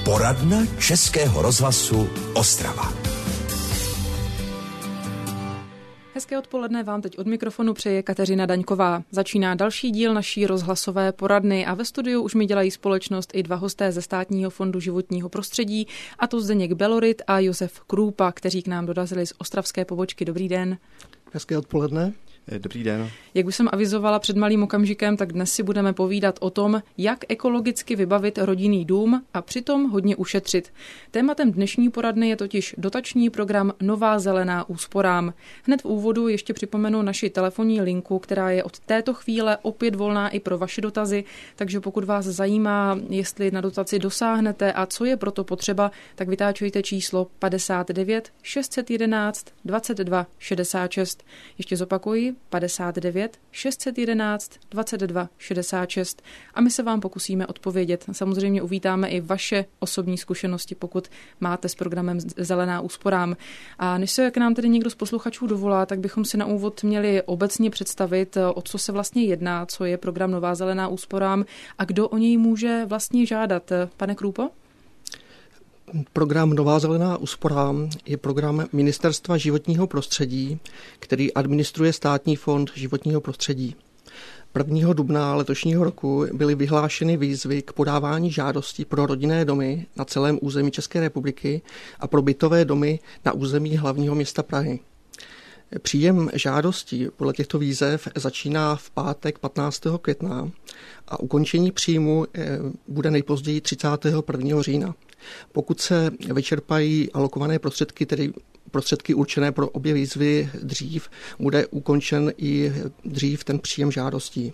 Poradna Českého rozhlasu Ostrava. Hezké odpoledne vám teď od mikrofonu přeje Kateřina Daňková. Začíná další díl naší rozhlasové poradny a ve studiu už mi dělají společnost i dva hosté ze Státního fondu životního prostředí, a to Zdeněk Belorit a Josef Krůpa, kteří k nám dorazili z ostravské pobočky. Dobrý den. Hezké odpoledne. Dobrý den. Jak už jsem avizovala před malým okamžikem, tak dnes si budeme povídat o tom, jak ekologicky vybavit rodinný dům a přitom hodně ušetřit. Tématem dnešní poradny je totiž dotační program Nová zelená úsporám. Hned v úvodu ještě připomenu naši telefonní linku, která je od této chvíle opět volná i pro vaše dotazy, takže pokud vás zajímá, jestli na dotaci dosáhnete a co je proto potřeba, tak vytáčujte číslo 59 611 22 66. Ještě zopakuji 59 611 22 66 a my se vám pokusíme odpovědět. Samozřejmě uvítáme i vaše osobní zkušenosti, pokud máte s programem Zelená úsporám. A než se k nám tedy někdo z posluchačů dovolá, tak bychom si na úvod měli obecně představit, o co se vlastně jedná, co je program Nová zelená úsporám a kdo o něj může vlastně žádat. Pane Krůpo? Program Nová zelená úsporám je program Ministerstva životního prostředí, který administruje Státní fond životního prostředí. 1. dubna letošního roku byly vyhlášeny výzvy k podávání žádostí pro rodinné domy na celém území České republiky a pro bytové domy na území hlavního města Prahy. Příjem žádostí podle těchto výzev začíná v pátek 15. května a ukončení příjmu bude nejpozději 31. října. Pokud se vyčerpají alokované prostředky, tedy prostředky určené pro obě výzvy dřív, bude ukončen i dřív ten příjem žádostí.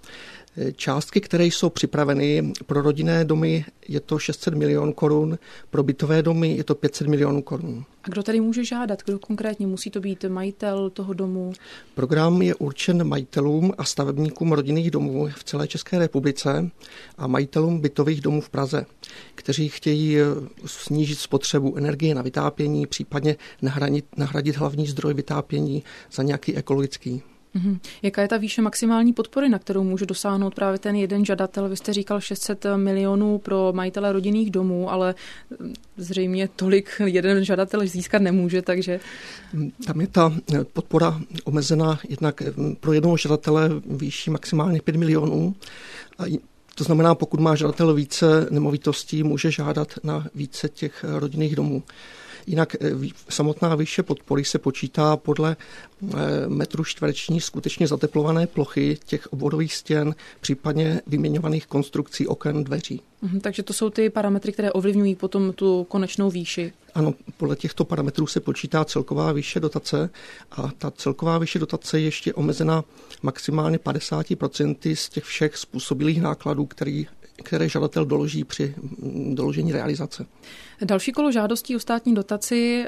Částky, které jsou připraveny pro rodinné domy, je to 600 milionů korun, pro bytové domy je to 500 milionů korun. A kdo tady může žádat? Kdo konkrétně? Musí to být majitel toho domu? Program je určen majitelům a stavebníkům rodinných domů v celé České republice a majitelům bytových domů v Praze, kteří chtějí snížit spotřebu energie na vytápění, případně nahradit hlavní zdroj vytápění za nějaký ekologický. Jaká je ta výše maximální podpory, na kterou může dosáhnout právě ten jeden žadatel? Vy jste říkal 600 milionů pro majitele rodinných domů, ale zřejmě tolik jeden žadatel získat nemůže, takže... Tam je ta podpora omezená jednak pro jednoho žadatele výší maximálně 5 milionů. To znamená, pokud má žadatel více nemovitostí, může žádat na více těch rodinných domů. Jinak samotná výše podpory se počítá podle metru čtvereční skutečně zateplované plochy těch obvodových stěn, případně vyměňovaných konstrukcí oken, dveří. Takže to jsou ty parametry, které ovlivňují potom tu konečnou výši. Ano, podle těchto parametrů se počítá celková výše dotace a ta celková výše dotace je ještě omezena maximálně 50% z těch všech způsobilých nákladů, které žadatel doloží při doložení realizace. Další kolo žádostí o státní dotaci,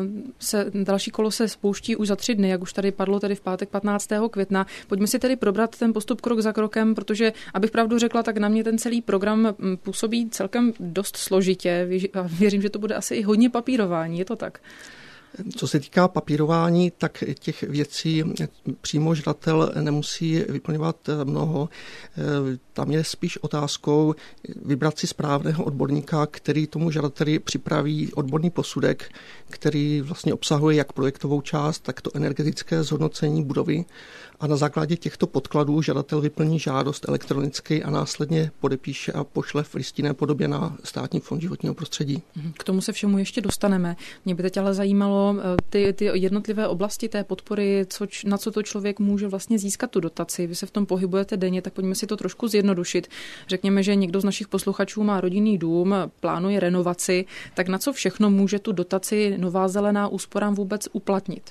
další kolo se spouští už za 3 dny, jak už tady padlo tedy v pátek 15. května. Pojďme si tedy probrat ten postup krok za krokem, protože, abych pravdu řekla, tak na mě ten celý program působí celkem dost složitě. Věřím, že to bude asi i hodně papírování, je to tak? Co se týká papírování, tak těch věcí přímo žadatel nemusí vyplňovat mnoho. Tam je spíš otázkou vybrat si správného odborníka, který tomu žadateli připraví odborný posudek, který vlastně obsahuje jak projektovou část, tak to energetické zhodnocení budovy. A na základě těchto podkladů žadatel vyplní žádost elektronicky a následně podepíše a pošle v listinné podobě na Státní fond životního prostředí. K tomu se všemu ještě dostaneme. Mě by teď ale zajímalo ty jednotlivé oblasti té podpory, na co to člověk může vlastně získat tu dotaci. Vy se v tom pohybujete denně, tak pojďme si to trošku zjednodušit. Řekněme, že někdo z našich posluchačů má rodinný dům, plánuje renovaci, tak na co všechno může tu dotaci Nová zelená úsporám vůbec uplatnit?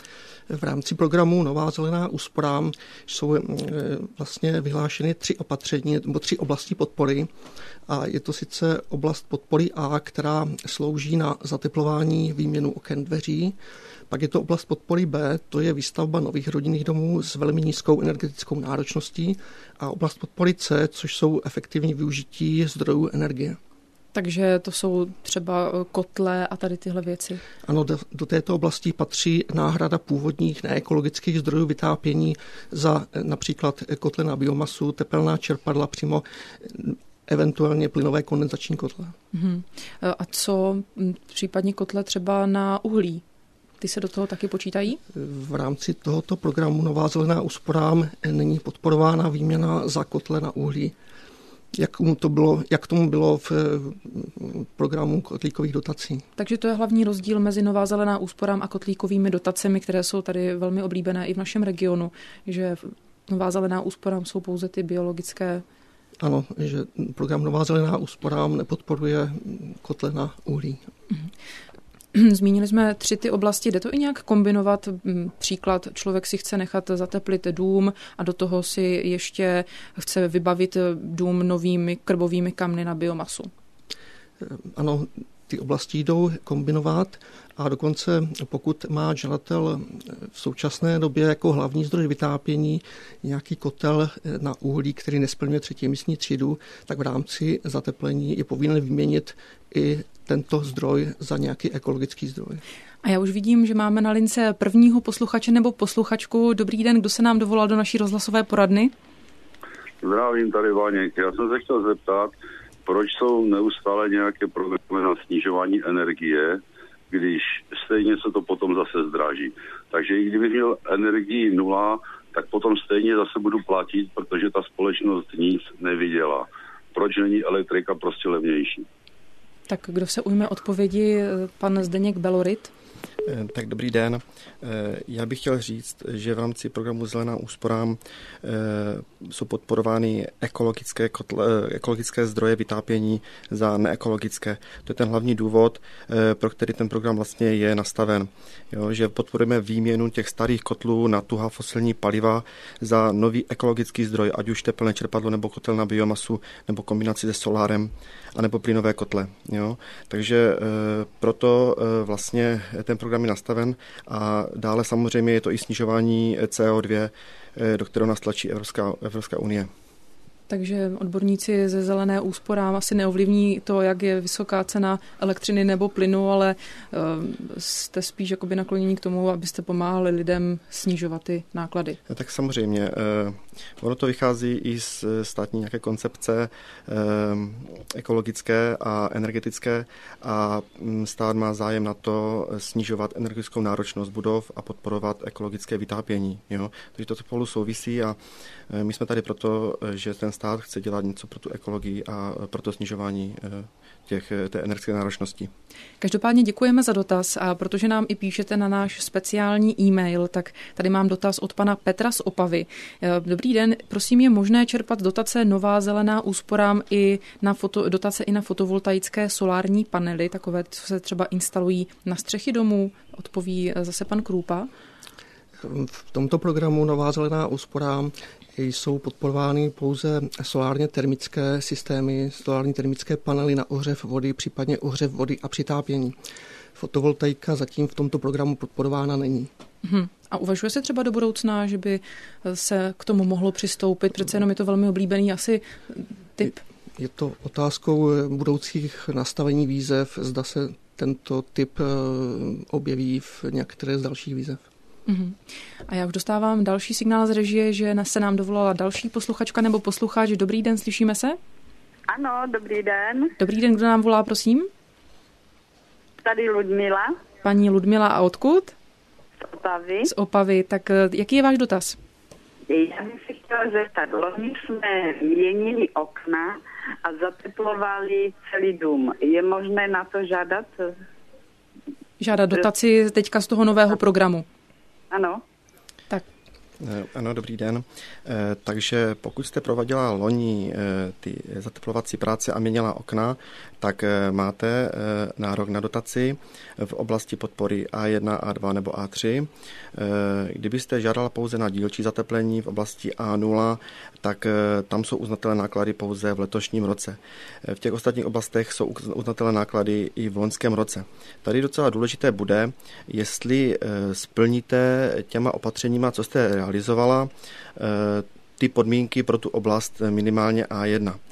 V rámci programu Nová zelená úsporám jsou vlastně vyhlášeny 3 opatření nebo 3 oblasti podpory. A je to sice oblast podpory A, která slouží na zateplování, výměnu oken, dveří. Pak je to oblast podpory B, to je výstavba nových rodinných domů s velmi nízkou energetickou náročností. A oblast podpory C, což jsou efektivní využití zdrojů energie. Takže to jsou třeba kotle a tady tyhle věci. Ano, do této oblasti patří náhrada původních neekologických zdrojů vytápění za například kotle na biomasu, tepelná čerpadla přímo eventuálně plynové kondenzační kotle. A co případně kotle třeba na uhlí? Ty se do toho taky počítají? V rámci tohoto programu Nová zelená úsporám není podporována výměna za kotle na uhlí, jak tomu bylo v programu kotlíkových dotací. Takže to je hlavní rozdíl mezi Nová zelená úsporám a kotlíkovými dotacemi, které jsou tady velmi oblíbené i v našem regionu, že Nová zelená úsporám jsou pouze ty biologické. Ano, že program Nová zelená úsporám nepodporuje kotle na uhlí. Zmínili jsme 3 ty oblasti, jde to i nějak kombinovat? Příklad, člověk si chce nechat zateplit dům a do toho si ještě chce vybavit dům novými krbovými kamny na biomasu. Ano, ty oblasti jdou kombinovat a dokonce pokud má žadatel v současné době jako hlavní zdroj vytápění nějaký kotel na uhlí, který nesplňuje 3. emisní třídu, tak v rámci zateplení je povinen vyměnit i tento zdroj za nějaký ekologický zdroj. A já už vidím, že máme na lince prvního posluchače nebo posluchačku. Dobrý den, kdo se nám dovolal do naší rozhlasové poradny? Zdravím, tady Váněk. Já jsem se chtěl zeptat, proč jsou neustále nějaké programy na snižování energie, když stejně se to potom zase zdraží. Takže i kdybych měl energii 0, tak potom stejně zase budu platit, protože ta společnost nic nevydělá. Proč není elektrika prostě levnější? Tak kdo se ujme odpovědi, pan Zdeněk Belorit? Tak dobrý den. Já bych chtěl říct, že v rámci programu Zelená úsporám jsou podporovány ekologické zdroje vytápění za neekologické. To je ten hlavní důvod, pro který ten program vlastně je nastaven. Jo, že podporujeme výměnu těch starých kotlů na tuhá fosilní paliva za nový ekologický zdroj, ať už tepelné čerpadlo nebo kotel na biomasu nebo kombinaci se solárem anebo plynové kotle. Jo. Takže proto vlastně ten program je nastaven a dále samozřejmě je to i snižování CO2, do kterého nás tlačí Evropská unie. Takže odborníci ze zelené úsporám asi neovlivní to, jak je vysoká cena elektřiny nebo plynu, ale jste spíš jakoby naklonění k tomu, abyste pomáhali lidem snižovat ty náklady. Tak samozřejmě. Ono to vychází i z státní nějaké koncepce ekologické a energetické a stát má zájem na to snižovat energetickou náročnost budov a podporovat ekologické vytápění. Jo? Takže to spolu souvisí a my jsme tady proto, že ten stát chce dělat něco pro tu ekologii a pro to snižování té energetické náročnosti. Každopádně děkujeme za dotaz a protože nám i píšete na náš speciální e-mail, tak tady mám dotaz od pana Petra z Opavy. Dobrý den, prosím, je možné čerpat dotace Nová zelená úsporám i na dotace i na fotovoltaické solární panely, takové, co se třeba instalují na střechy domů, odpoví zase pan Krůpa. V tomto programu Nová zelená úsporám jsou podporovány pouze solárně termické systémy, solární termické panely na ohřev vody, případně ohřev vody a přitápění. Fotovoltaika zatím v tomto programu podporována není. A uvažuje se třeba do budoucna, že by se k tomu mohlo přistoupit? Přece jenom je to velmi oblíbený asi typ. Je to otázkou budoucích nastavení výzev, zda se tento typ objeví v některé z dalších výzev. A já už dostávám další signál z režie, že se nám dovolala další posluchačka nebo posluchač. Dobrý den, slyšíme se? Ano, dobrý den. Dobrý den, kdo nám volá, prosím? Tady Ludmila. Paní Ludmila, a odkud? Z Opavy. Z Opavy, tak jaký je váš dotaz? Já bych se chtěla zeptat, loni jsme měnili okna a zateplovali celý dům. Je možné na to žádat? Žádat dotaci teďka z toho nového programu. Ano. Tak. Ano, dobrý den. Takže pokud jste prováděla loni ty zateplovací práce a měnila okna, tak máte nárok na dotaci v oblasti podpory A1, A2 nebo A3. Kdybyste žádala pouze na dílčí zateplení v oblasti A0, tak tam jsou uznatelné náklady pouze v letošním roce. V těch ostatních oblastech jsou uznatelné náklady i v loňském roce. Tady docela důležité bude, jestli splníte těma opatřeníma, co jste realizovala, ty podmínky pro tu oblast minimálně A1.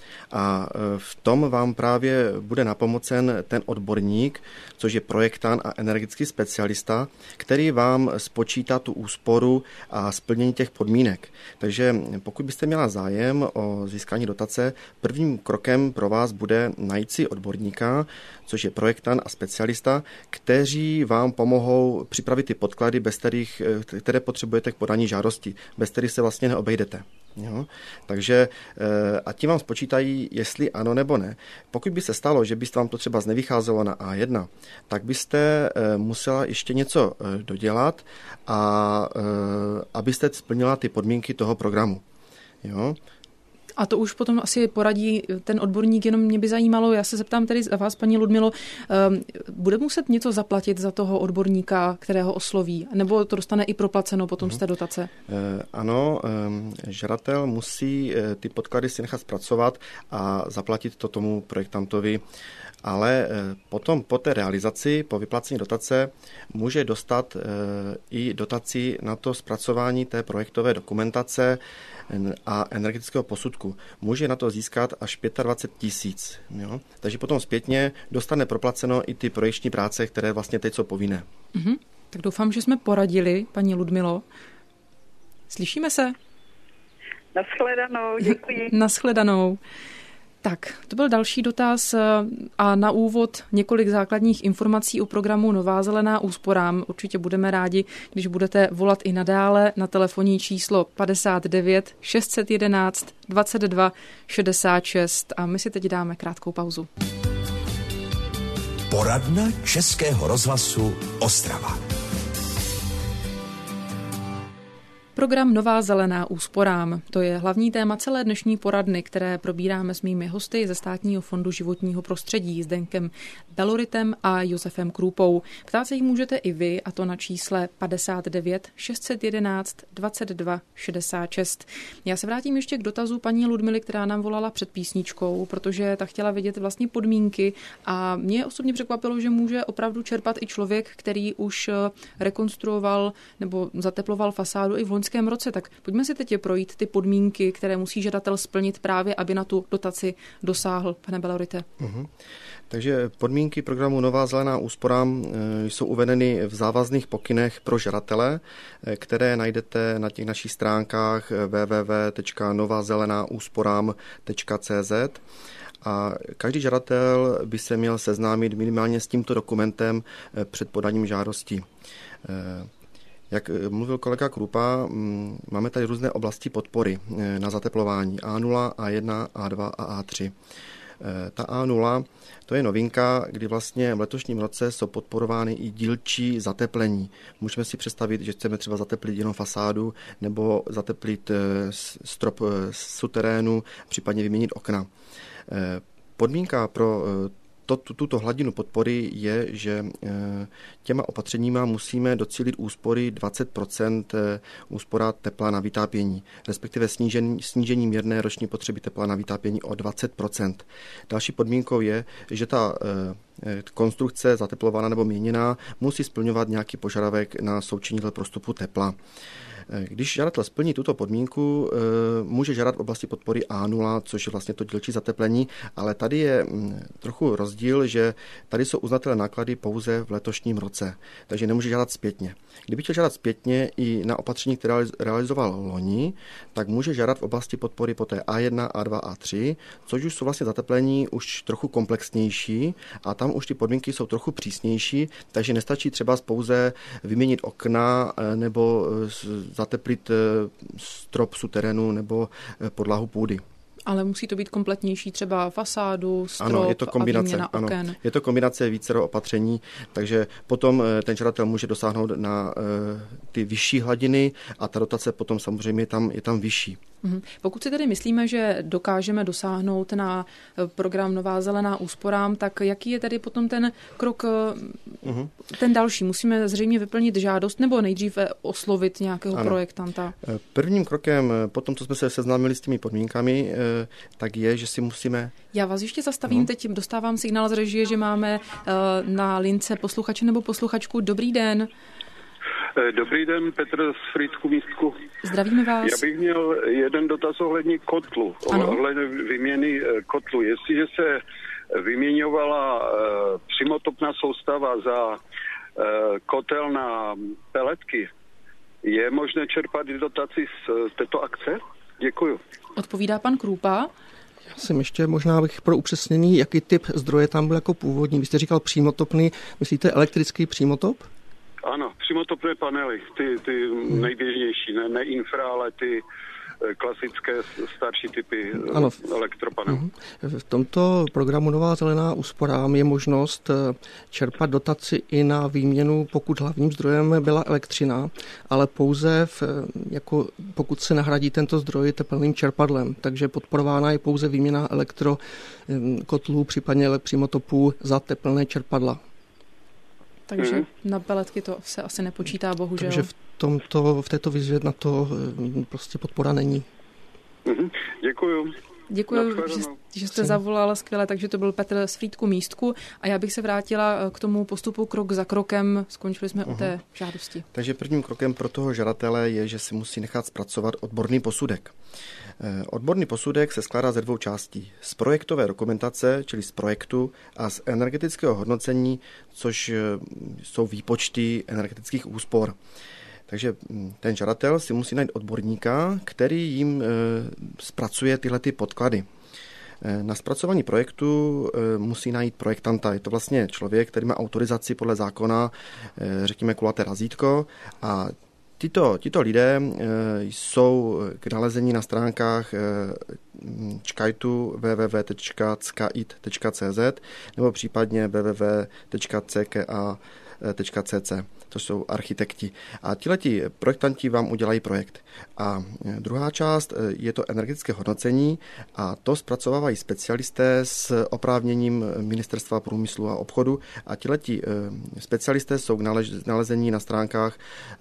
A v tom vám právě bude napomocen ten odborník, což je projektant a energetický specialista, který vám spočítá tu úsporu a splnění těch podmínek. Takže pokud byste měla zájem o získání dotace, prvním krokem pro vás bude najít si odborníka, což je projektant a specialista, kteří vám pomohou připravit ty podklady, které potřebujete k podání žádosti, bez kterých se vlastně neobejdete. Jo? Takže a ti vám spočítají, jestli ano nebo ne. Pokud by se stalo, že byste vám to třeba nevycházelo na A1, tak byste musela ještě něco dodělat, a abyste splnila ty podmínky toho programu. Jo? A to už potom asi poradí ten odborník, jenom mě by zajímalo, já se zeptám tedy za vás, paní Ludmilo, bude muset něco zaplatit za toho odborníka, kterého osloví, nebo to dostane i proplaceno potom z té dotace? Ano, žadatel musí ty podklady si nechat zpracovat a zaplatit to tomu projektantovi, ale potom po té realizaci, po vyplacení dotace, může dostat i dotaci na to zpracování té projektové dokumentace a energetického posudku. Může na to získat až 25 000. Takže potom zpětně dostane proplaceno i ty projekční práce, které vlastně teď jsou povinné. Tak doufám, že jsme poradili, paní Ludmilo. Slyšíme se? Nashledanou, děkuji. Nashledanou. Tak, to byl další dotaz a na úvod několik základních informací o programu Nová zelená úsporám. Určitě budeme rádi, když budete volat i nadále na telefonní číslo 59 611 22 66 a my si teď dáme krátkou pauzu. Poradna Českého rozhlasu Ostrava. Program Nová zelená úsporám. To je hlavní téma celé dnešní poradny, které probíráme s mými hosty ze Státního fondu životního prostředí Zdenkem Beloritem a Josefem Krůpou. Ptát se jí můžete i vy, a to na čísle 59 611 22 66. Já se vrátím ještě k dotazu paní Ludmily, která nám volala před písničkou, protože ta chtěla vědět vlastně podmínky a mě osobně překvapilo, že může opravdu čerpat i člověk, který už rekonstruoval nebo zateploval fasádu i v loňském roce. Tak pojďme si teď projít ty podmínky, které musí žadatel splnit právě, aby na tu dotaci dosáhl, pane Belorite. Takže podmínky programu Nová zelená úsporám jsou uvedeny v závazných pokynech pro žadatele, které najdete na těch našich stránkách www.novazelenaúsporám.cz a každý žadatel by se měl seznámit minimálně s tímto dokumentem před podáním žádosti. Jak mluvil kolega Krupa, máme tady různé oblasti podpory na zateplování A0, A1, A2 a A3. Ta A0, to je novinka, kdy vlastně v letošním roce jsou podporovány i dílčí zateplení. Můžeme si představit, že chceme třeba zateplit jenom fasádu nebo zateplit strop suterénu, případně vyměnit okna. Podmínka pro tuto hladinu podpory je, že těma opatřeníma musíme docílit úspory 20% úspora tepla na vytápění, respektive snížení měrné roční potřeby tepla na vytápění o 20%. Další podmínkou je, že ta konstrukce zateplovaná nebo měněná musí splňovat nějaký požadavek na součinitel prostupu tepla. Když žadatel splní tuto podmínku, může žádat v oblasti podpory A0, což je vlastně to dílčí zateplení, ale tady je trochu rozdíl, že tady jsou uznatelné náklady pouze v letošním roce, takže nemůže žádat zpětně. Kdyby chtěl žádat zpětně i na opatření, které realizoval loni, tak může žádat v oblasti podpory poté A1, A2, A3, což už jsou vlastně zateplení už trochu komplexnější a tam už ty podmínky jsou trochu přísnější, takže nestačí třeba pouze vyměnit okna nebo zateplit strop suterénu nebo podlahu půdy. Ale musí to být kompletnější, třeba fasádu, strop ano, je to kombinace, a výměna oken. Ano, je to kombinace vícero opatření, takže potom ten žadatel může dosáhnout na ty vyšší hladiny a ta dotace potom samozřejmě je tam vyšší. Pokud si tedy myslíme, že dokážeme dosáhnout na program Nová zelená úsporám, tak jaký je tedy potom ten krok, ten další? Musíme zřejmě vyplnit žádost nebo nejdřív oslovit nějakého projektanta? Prvním krokem, potom co jsme se seznámili s těmi podmínkami, tak je, že si musíme... Já vás ještě zastavím, teď dostávám signál z režie, že máme na lince posluchače nebo posluchačku. Dobrý den. Dobrý den, Petr z Frýdku Místku. Zdravíme vás. Já bych měl jeden dotaz ohledně kotlu, ohledně vyměny kotlu. Jestliže se vyměňovala přímotopná soustava za kotel na peletky, je možné čerpat dotaci z této akce? Děkuju. Odpovídá pan Krůpa. Já jsem ještě možná bych pro upřesnění, jaký typ zdroje tam byl jako původní. Vy jste říkal přímotopný, myslíte elektrický přímotop? Ano, přímotopné panely, ty nejběžnější, ne infra, ale ty klasické starší typy elektropanelů. V tomto programu Nová zelená úsporám je možnost čerpat dotaci i na výměnu, pokud hlavním zdrojem byla elektřina, ale pouze pokud se nahradí tento zdroj tepelným čerpadlem. Takže podporována je pouze výměna elektrokotlů, případně přímotopů za tepelné čerpadla. Takže na peletky to se asi nepočítá, bohužel. Takže v této výzvě na to prostě podpora není. Děkuju. Děkuji, že jste zavolala skvěle, takže to byl Petr z Frýdku Místku a já bych se vrátila k tomu postupu krok za krokem. Skončili jsme u té žádosti. Takže prvním krokem pro toho žadatele je, že si musí nechat zpracovat odborný posudek. Odborný posudek se skládá ze dvou částí. Z projektové dokumentace, čili z projektu, a z energetického hodnocení, což jsou výpočty energetických úspor. Takže ten žadatel si musí najít odborníka, který jim zpracuje tyhle ty podklady. Na zpracování projektu musí najít projektanta. Je to vlastně člověk, který má autorizaci podle zákona, řekněme kulaté razítko, a tito lidé jsou k nalezení na stránkách čkajtu www.ckait.cz nebo případně www.cka.cc. To jsou architekti. A tihleti projektanti vám udělají projekt. A druhá část je to energetické hodnocení a to zpracovávají specialisté s oprávněním Ministerstva průmyslu a obchodu a tihleti specialisté jsou k nalezení na stránkách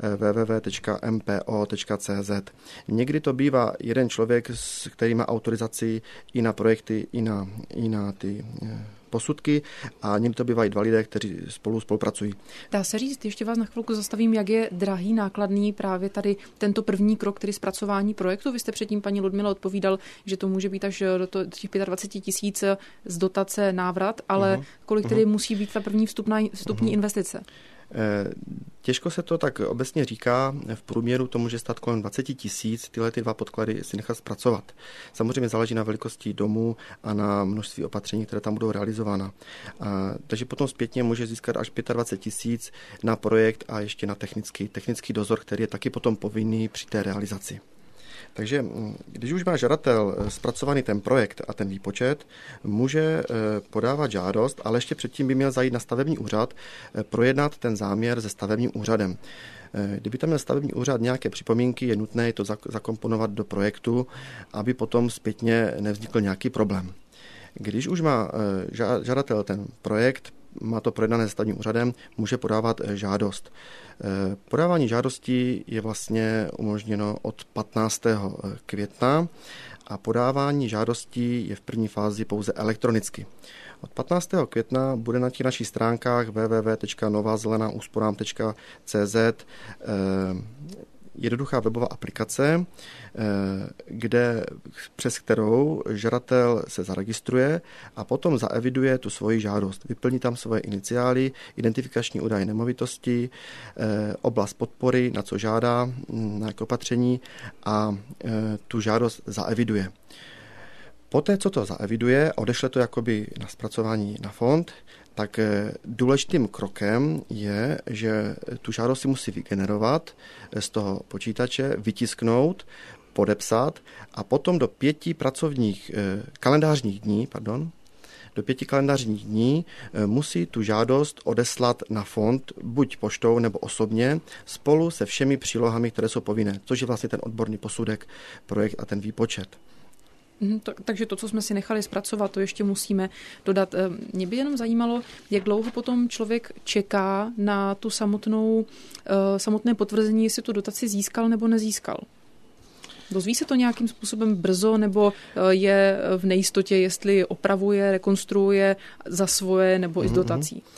www.mpo.cz. Někdy to bývá jeden člověk, který má autorizaci i na projekty, i na ty posudky a někdy to bývají dva lidé, kteří spolupracují. Dá se říct, ještě vás na chvilku zastavím, jak je drahý, nákladný právě tady tento první krok, tedy zpracování projektu. Vy jste předtím, paní Ludmila, odpovídal, že to může být až do těch 25 000 z dotace návrat, ale kolik tedy musí být ta první vstupní investice? Těžko se to tak obecně říká, v průměru to může stát kolem 20 000 tyhle ty dva podklady si nechat zpracovat. Samozřejmě záleží na velikosti domu a na množství opatření, které tam budou realizována. Takže potom zpětně může získat až 25 000 na projekt a ještě na technický dozor, který je taky potom povinný při té realizaci. Takže když už má žadatel zpracovaný ten projekt a ten výpočet, může podávat žádost, ale ještě předtím by měl zajít na stavební úřad, projednat ten záměr se stavebním úřadem. Kdyby tam měl stavební úřad nějaké připomínky, je nutné to zakomponovat do projektu, aby potom zpětně nevznikl nějaký problém. Když už má žadatel ten projekt, má to projednané se stavebním úřadem, může podávat žádost. Podávání žádosti je vlastně umožněno od 15. května a podávání žádostí je v první fázi pouze elektronicky. Od 15. května bude na těch našich stránkách www.novazelenausporám.cz jednoduchá webová aplikace, přes kterou žadatel se zaregistruje a potom zaeviduje tu svoji žádost. Vyplní tam svoje iniciály, identifikační údaje nemovitosti, oblast podpory, na co žádá, na jaké opatření a tu žádost zaeviduje. Poté, co to zaeviduje, odešle to jakoby na zpracování na fond, tak důležitým krokem je, že tu žádost si musí vygenerovat z toho počítače, vytisknout, podepsat a potom do 5 kalendářních dní musí tu žádost odeslat na fond, buď poštou nebo osobně, spolu se všemi přílohami, které jsou povinné, což je vlastně ten odborný posudek, projekt a ten výpočet. Takže to, co jsme si nechali zpracovat, to ještě musíme dodat. Mě by jenom zajímalo, jak dlouho potom člověk čeká na tu samotné potvrzení, jestli tu dotaci získal nebo nezískal. Dozví se to nějakým způsobem brzo, nebo je v nejistotě, jestli opravuje, rekonstruuje za svoje nebo i s dotací?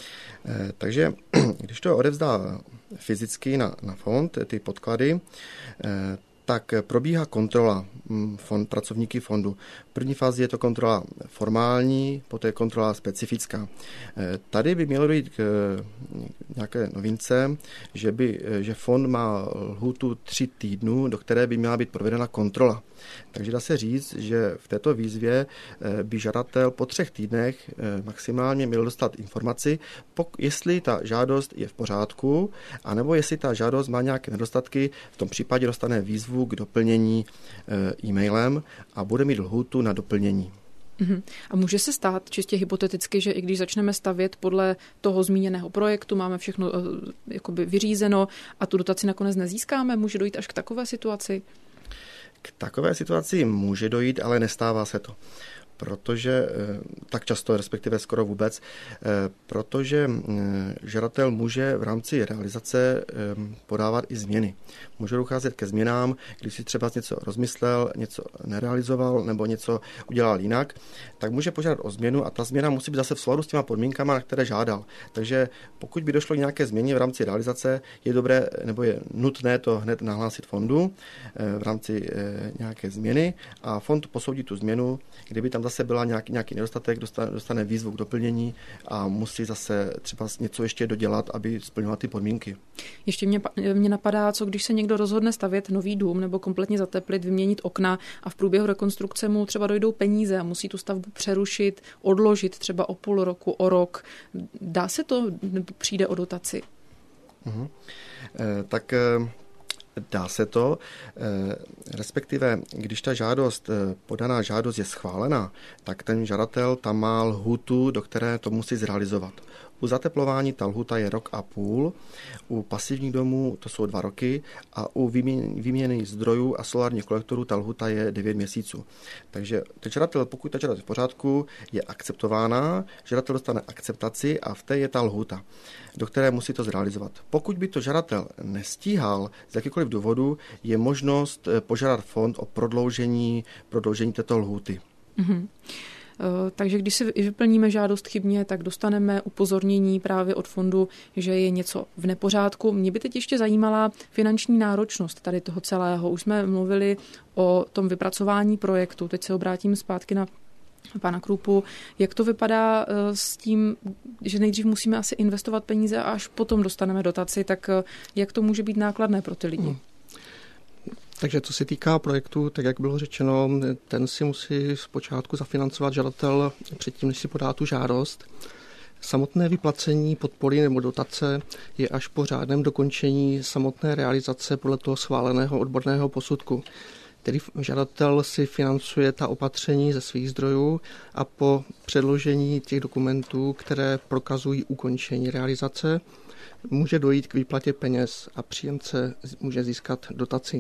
Takže když to odevzdá fyzicky na fond, ty podklady, tak probíhá kontrola pracovníky fondu. V první fázi je to kontrola formální, poté kontrola specifická. Tady by mělo dojít k nějaké novince, že fond má lhůtu 3 týdnů, do které by měla být provedena kontrola. Takže dá se říct, že v této výzvě by žadatel po 3 týdnech maximálně měl dostat informaci, jestli ta žádost je v pořádku, anebo jestli ta žádost má nějaké nedostatky, v tom případě dostane výzvu k doplnění e-mailem a bude mít lhůtu na doplnění. A může se stát čistě hypoteticky, že i když začneme stavět podle toho zmíněného projektu, máme všechno jakoby vyřízeno a tu dotaci nakonec nezískáme, může dojít až k takové situaci? K takové situaci může dojít, ale nestává se to. Protože tak často, respektive skoro vůbec, protože žadatel může v rámci realizace podávat i změny. Může docházet ke změnám, když si třeba něco rozmyslel, něco nerealizoval nebo něco udělal jinak, tak může požádat o změnu a ta změna musí být zase v souladu s těma podmínkama, na které žádal. Takže pokud by došlo k nějaké změně v rámci realizace, je dobré nebo je nutné to hned nahlásit fondu v rámci nějaké změny a fond posoudí tu změnu, kdyby tam zase byla nějaký nedostatek, dostane výzvu k doplnění a musí zase třeba něco ještě dodělat, aby splňoval ty podmínky. Ještě mě napadá, co když se někdo rozhodne stavět nový dům nebo kompletně zateplit, vyměnit okna a v průběhu rekonstrukce mu třeba dojdou peníze a musí tu stavbu přerušit, odložit třeba o půl roku, o rok. Dá se to, nebo přijde o dotaci? Tak dá se to, respektive když ta podaná žádost je schválená, tak ten žadatel tam má lhůtu, do které to musí zrealizovat. U zateplování ta lhůta je 1,5 roku, u pasivních domů to jsou 2 roky a u výměny zdrojů a solárních kolektorů ta lhůta je 9 měsíců. Takže ten žadatel, pokud ta žádost je v pořádku, je akceptována, žadatel dostane akceptaci a v té je ta lhůta, do které musí to zrealizovat. Pokud by to žadatel nestíhal z jakýkoliv důvodu, je možnost požádat fond o prodloužení této lhůty. Takže když si vyplníme žádost chybně, tak dostaneme upozornění právě od fondu, že je něco v nepořádku. Mě by teď ještě zajímala finanční náročnost tady toho celého. Už jsme mluvili o tom vypracování projektu. Teď se obrátím zpátky na pana Krupu. Jak to vypadá s tím, že nejdřív musíme asi investovat peníze a až potom dostaneme dotaci, tak jak to může být nákladné pro ty lidi? Takže co se týká projektu, tak jak bylo řečeno, ten si musí zpočátku zafinancovat žadatel předtím, než si podá tu žádost. Samotné vyplacení podpory nebo dotace je až po řádném dokončení samotné realizace podle toho schváleného odborného posudku. Tedy žadatel si financuje ta opatření ze svých zdrojů a po předložení těch dokumentů, které prokazují ukončení realizace, může dojít k výplatě peněz a příjemce může získat dotaci.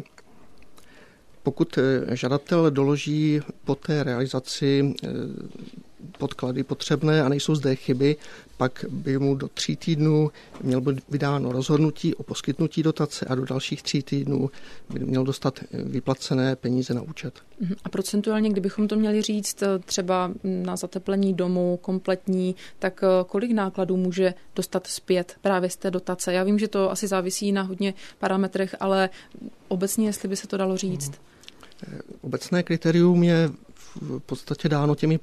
Pokud žadatel doloží po té realizaci podklady potřebné a nejsou zde chyby, pak by mu do 3 týdnů mělo být vydáno rozhodnutí o poskytnutí dotace a do dalších 3 týdnů by měl dostat vyplacené peníze na účet. A procentuálně, kdybychom to měli říct třeba na zateplení domu kompletní, tak kolik nákladů může dostat zpět právě z té dotace? Já vím, že to asi závisí na hodně parametrech, ale obecně, jestli by se to dalo říct. Obecné kritérium je v podstatě dáno těmi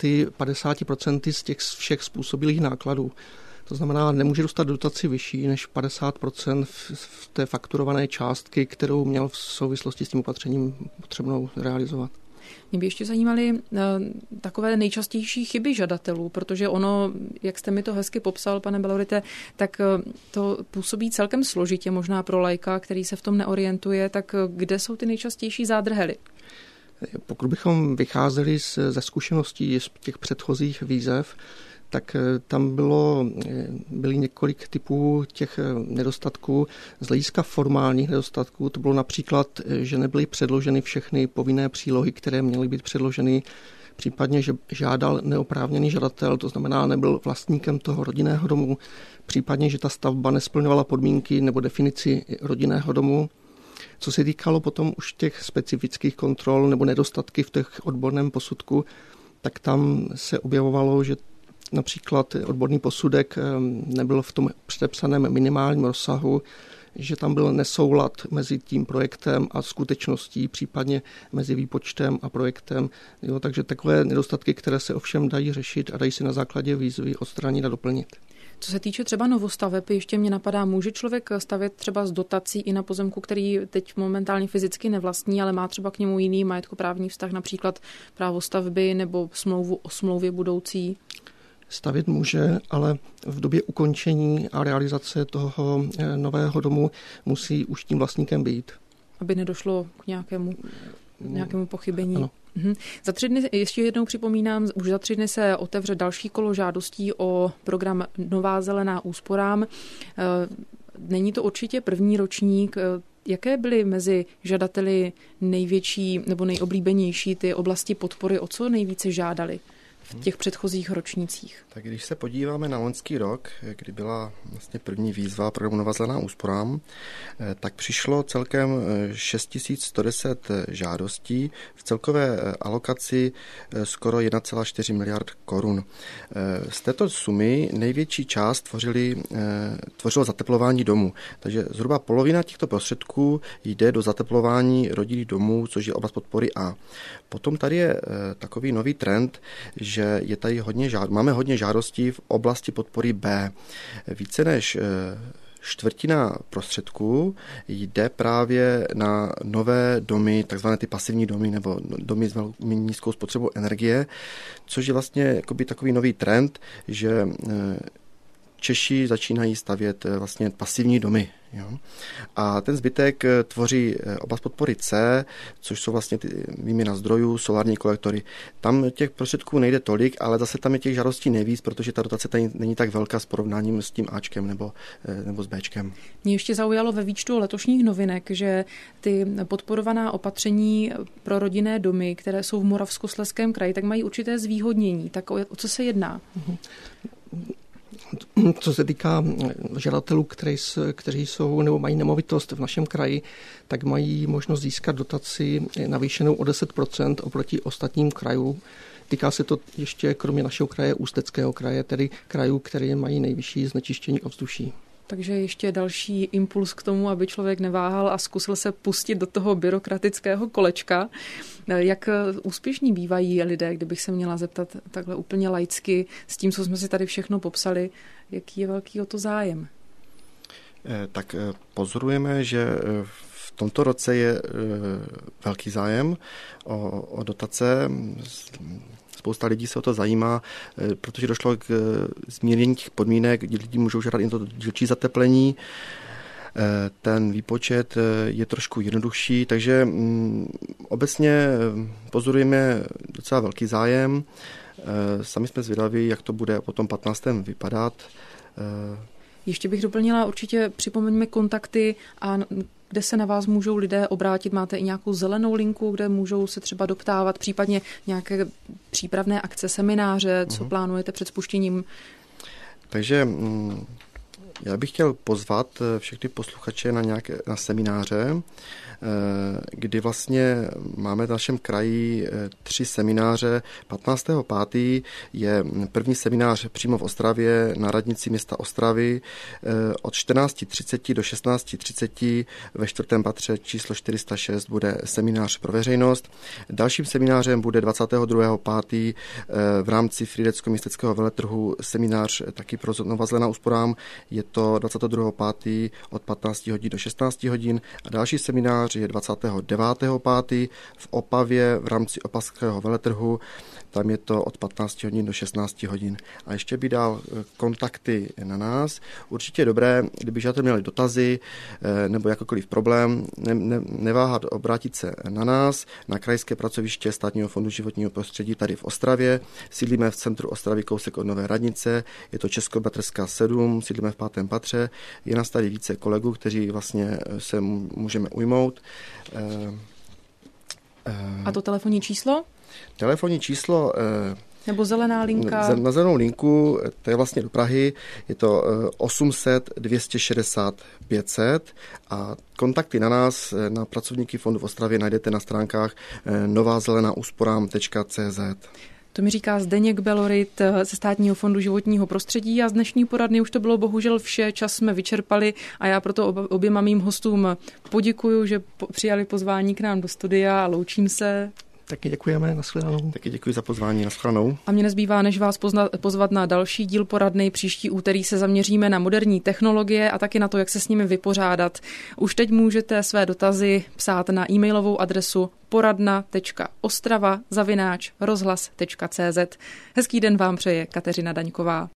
50% z těch všech způsobilých nákladů. To znamená, nemůže dostat dotaci vyšší než 50% v té fakturované částky, kterou měl v souvislosti s tím opatřením potřebnou realizovat. Mě by ještě zajímaly takové nejčastější chyby žadatelů, protože ono, jak jste mi to hezky popsal, pane Belorite, tak to působí celkem složitě možná pro laika, který se v tom neorientuje, tak kde jsou ty nejčastější zádrhely? Pokud bychom vycházeli ze zkušeností z těch předchozích výzev, tak tam byly několik typů těch nedostatků. Z hlediska formálních nedostatků to bylo například, že nebyly předloženy všechny povinné přílohy, které měly být předloženy, případně, že žádal neoprávněný žadatel, to znamená nebyl vlastníkem toho rodinného domu, případně, že ta stavba nesplňovala podmínky nebo definici rodinného domu. Co se týkalo potom už těch specifických kontrol nebo nedostatky v těch odborném posudku, tak tam se objevovalo, že například odborný posudek nebyl v tom předepsaném minimálním rozsahu, že tam byl nesoulad mezi tím projektem a skutečností, případně mezi výpočtem a projektem. Jo, takže takové nedostatky, které se ovšem dají řešit a dají se na základě výzvy odstranit a doplnit. Co se týče třeba novostaveb, ještě mě napadá, může člověk stavět třeba z dotací i na pozemku, který teď momentálně fyzicky nevlastní, ale má třeba k němu jiný majetkoprávní vztah, například právo stavby nebo smlouvu o smlouvě budoucí? Stavět může, ale v době ukončení a realizace toho nového domu musí už tím vlastníkem být. Aby nedošlo k nějakému pochybení. Ano. Za 3 dny, ještě jednou připomínám, už za 3 dny se otevře další kolo žádostí o program Nová zelená úsporám. Není to určitě první ročník. Jaké byly mezi žadateli největší nebo nejoblíbenější ty oblasti podpory, o co nejvíce žádali v těch předchozích ročnících? Tak když se podíváme na loňský rok, kdy byla vlastně první výzva programu Nová zelená úsporám, tak přišlo celkem 6110 žádostí v celkové alokaci skoro 1,4 miliard korun. Z této sumy největší část tvořilo zateplování domů. Takže zhruba polovina těchto prostředků jde do zateplování rodinných domů, což je oblast podpory A. Potom tady je takový nový trend, že je tady máme hodně žádostí v oblasti podpory B. Více než čtvrtina prostředků jde právě na nové domy, takzvané ty pasivní domy nebo domy s velmi nízkou spotřebou energie, což je vlastně jakoby takový nový trend, že Češi začínají stavět vlastně pasivní domy. Jo? A ten zbytek tvoří oblast podpory C, což jsou vlastně ty výměna zdrojů, solární kolektory. Tam těch prostředků nejde tolik, ale zase tam je těch žádostí nejvíc, protože ta dotace tady není tak velká s porovnáním s tím Ačkem nebo s Bčkem. Mě ještě zaujalo ve výčtu letošních novinek, že ty podporovaná opatření pro rodinné domy, které jsou v Moravskoslezském kraji, tak mají určité zvýhodnění. Tak o co se jedná? Co se týká žadatelů, kteří jsou nebo mají nemovitost v našem kraji, tak mají možnost získat dotaci navýšenou o 10% oproti ostatním krajům. Týká se to ještě kromě našeho kraje Ústeckého kraje, tedy krajů, které mají nejvyšší znečištění ovzduší. Takže ještě další impuls k tomu, aby člověk neváhal a zkusil se pustit do toho byrokratického kolečka. Jak úspěšní bývají lidé, kdybych se měla zeptat takhle úplně laicky s tím, co jsme si tady všechno popsali, jaký je velký o to zájem? Tak pozorujeme, že v tomto roce je velký zájem o dotace. Spousta lidí se o to zajímá, protože došlo k zmírnění těch podmínek, kdy lidi můžou žádat jen to dílčí zateplení. Ten výpočet je trošku jednodušší, takže obecně pozorujeme docela velký zájem. Sami jsme zvědaví, jak to bude po tom 15. vypadat. Ještě bych doplnila, určitě připomeňme kontakty a kde se na vás můžou lidé obrátit. Máte i nějakou zelenou linku, kde můžou se třeba doptávat, případně nějaké přípravné akce, semináře, co plánujete před spuštěním? Takže já bych chtěl pozvat všechny posluchače na semináře, kdy vlastně máme v našem kraji 3 semináře. 15.5. je první seminář přímo v Ostravě na radnici města Ostravy. Od 14.30 do 16.30 ve 4. patře číslo 406 bude seminář pro veřejnost. Dalším seminářem bude 22.5. v rámci Frýdecko-městeckého veletrhu seminář taky pro Nová zelená úsporám. Je to 22.5. od 15 hodin do 16 hodin a další seminář je 29.5. v Opavě v rámci opavského veletrhu. Tam je to od 15 hodin do 16 hodin. A ještě by dal kontakty na nás. Určitě je dobré, kdyby žádatel měli dotazy nebo jakýkoliv problém, neváhat obrátit se na nás, na krajské pracoviště Státního fondu životního prostředí tady v Ostravě. Sídlíme v centru Ostravy kousek od Nové radnice. Je to Českobratrská 7, sídlíme v 5. patře. Je nás tady více kolegů, kteří vlastně se můžeme ujmout. A to telefonní číslo? Telefonní číslo nebo zelená linka? Na zelenou linku, to je vlastně do Prahy, je to 800 260 500 a kontakty na nás, na pracovníky fondu v Ostravě najdete na stránkách novazelenaúsporám.cz. To mi říká Zdeněk Belorit ze Státního fondu životního prostředí a z dnešní poradny už to bylo bohužel vše, čas jsme vyčerpali a já proto oběma mým hostům poděkuju, že přijali pozvání k nám do studia a loučím se. Taky děkujeme, nashledanou. Taky děkuji za pozvání, nashledanou. A mě nezbývá, než vás pozvat na další díl poradny. Příští úterý se zaměříme na moderní technologie a taky na to, jak se s nimi vypořádat. Už teď můžete své dotazy psát na e-mailovou adresu poradna.ostrava@rozhlas.cz. Hezký den vám přeje Kateřina Daňková.